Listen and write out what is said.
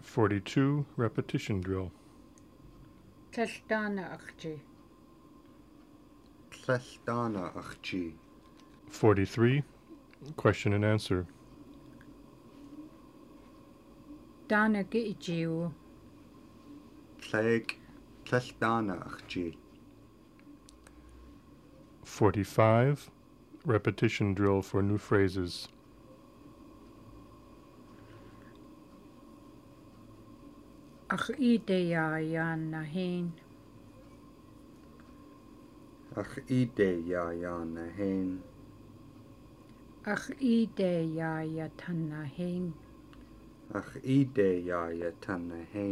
42. Repetition drill. Tlalltaana aqchi. Tlalltaana aqchi. 43. Question and answer. Taana ki ichiu. Tlaig tlalltaana aqchi. 45. Repetition drill for new phrases. Ach ide ya nahin. Ach ide ya nahin. Ach ide ya tanahin. Ach ide ya tanahin.